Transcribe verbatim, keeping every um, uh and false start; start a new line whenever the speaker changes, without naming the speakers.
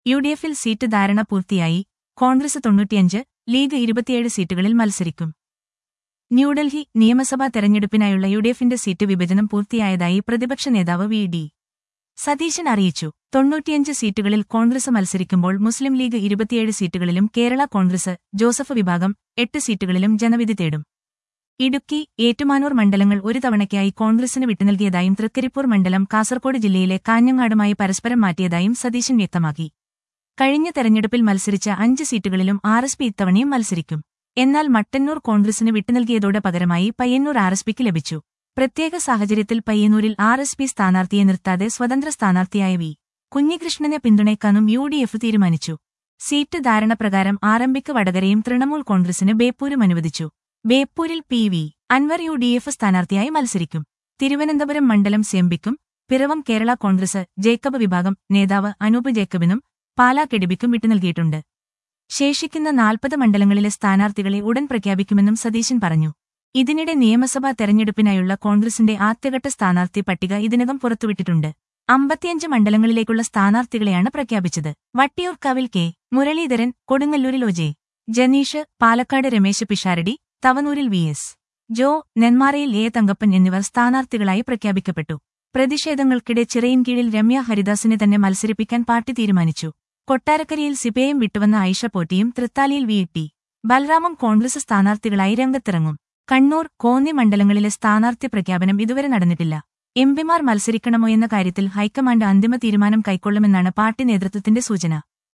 U D എഫിൽ seat ധാരണ പൂർത്തിയായി. കോൺഗ്രസ് തൊണ്ണൂറ്റിയഞ്ച്, ലീഗ് ഇരുപത്തിയേഴ് സീറ്റുകളിൽ മത്സരിക്കും. ന്യൂഡൽഹി നിയമസഭാ തെരഞ്ഞെടുപ്പിനായുള്ള യുഡിഎഫിന്റെ സീറ്റ് വിഭജനം പൂർത്തിയായതായി പ്രതിപക്ഷ നേതാവ് വി ഡി സതീശൻ അറിയിച്ചു. തൊണ്ണൂറ്റിയഞ്ച് സീറ്റുകളിൽ കോൺഗ്രസ് മത്സരിക്കുമ്പോൾ മുസ്ലിം ലീഗ് ഇരുപത്തിയേഴ് സീറ്റുകളിലും കേരള കോൺഗ്രസ്, ജോസഫ് വിഭാഗം എട്ട് സീറ്റുകളിലും ജനവിധി തേടും. ഇടുക്കി, ഏറ്റുമാനൂർ മണ്ഡലങ്ങൾ ഒരു തവണയ്ക്കായി കോൺഗ്രസിന് വിട്ടുനൽകിയതായും തൃക്കരിപ്പൂർ മണ്ഡലം കാസർകോട് ജില്ലയിലെ കാഞ്ഞങ്ങാടുമായി പരസ്പരം മാറ്റിയതായും സതീശൻ വ്യക്തമാക്കി. കഴിഞ്ഞ തെരഞ്ഞെടുപ്പിൽ മത്സരിച്ച അഞ്ച് സീറ്റുകളിലും ആർ എസ് പി ഇത്തവണയും മത്സരിക്കും. എന്നാൽ മട്ടന്നൂർ കോൺഗ്രസിന് വിട്ടുനൽകിയതോടെ പകരമായി പയ്യന്നൂർ ആർ എസ് പിക്ക് ലഭിച്ചു. പ്രത്യേക സാഹചര്യത്തിൽ പയ്യന്നൂരിൽ ആർ എസ് പി സ്ഥാനാർത്ഥിയെ നിർത്താതെ സ്വതന്ത്ര സ്ഥാനാർത്ഥിയായ വി കുഞ്ഞികൃഷ്ണനെ പിന്തുണയ്ക്കാനും യു ഡി എഫ് തീരുമാനിച്ചു. സീറ്റ് ധാരണ പ്രകാരം ആറമ്പിക്ക് വടകരയും തൃണമൂൽ കോൺഗ്രസിന് ബേപ്പൂരും അനുവദിച്ചു. ബേപ്പൂരിൽ P V Anvar U D F സ്ഥാനാർത്ഥിയായി മത്സരിക്കും. തിരുവനന്തപുരം മണ്ഡലം സെംബിക്കും പിറവം കേരള കോൺഗ്രസ് ജേക്കബ് വിഭാഗം നേതാവ് അനൂപ് ജേക്കബിനും പാലാ കെടിബിക്കും വിട്ടുനൽകിയിട്ടുണ്ട്. ശേഷിക്കുന്ന നാൽപ്പത് മണ്ഡലങ്ങളിലെ സ്ഥാനാർത്ഥികളെ ഉടൻ പ്രഖ്യാപിക്കുമെന്നും സതീശൻ പറഞ്ഞു. ഇതിനിടെ നിയമസഭാ തെരഞ്ഞെടുപ്പിനായുള്ള കോൺഗ്രസിന്റെ ആദ്യഘട്ട സ്ഥാനാർത്ഥി പട്ടിക ഇതിനകം പുറത്തുവിട്ടിട്ടുണ്ട്. അമ്പത്തിയഞ്ച് മണ്ഡലങ്ങളിലേക്കുള്ള സ്ഥാനാർത്ഥികളെയാണ് പ്രഖ്യാപിച്ചത്. വട്ടിയൂർക്കാവിൽ കെ മുരളീധരൻ, കൊടുങ്ങല്ലൂരിൽ ഒ ജെ ജനീഷ്, പാലക്കാട് രമേശ് പിഷാരടി, തവനൂരിൽ വി എസ് ജോ, നെന്മാറയിൽ എ തങ്കപ്പൻ എന്നിവർ സ്ഥാനാർത്ഥികളായി പ്രഖ്യാപിക്കപ്പെട്ടു. പ്രതിഷേധങ്ങൾക്കിടെ ചിറയിൻകീഴിൽ രമ്യ ഹരിദാസിനെ തന്നെ മത്സരിപ്പിക്കാൻ പാർട്ടി തീരുമാനിച്ചു. കൊട്ടാരക്കരയിൽ സിപിഐഎം വിട്ടുവന്ന ആയിഷ പോറ്റിയും തൃത്താലയിൽ വി ടി ബൽറാമും കോൺഗ്രസ് സ്ഥാനാർത്ഥികളായി രംഗത്തിറങ്ങും. കണ്ണൂർ, കോന്നി മണ്ഡലങ്ങളിലെ സ്ഥാനാർത്ഥി പ്രഖ്യാപനം ഇതുവരെ നടന്നിട്ടില്ല. എംപിമാർ മത്സരിക്കണമോ എന്ന കാര്യത്തിൽ ഹൈക്കമാൻഡ് അന്തിമ തീരുമാനം കൈക്കൊള്ളുമെന്നാണ് പാർട്ടി നേതൃത്വത്തിന്റെ സൂചന.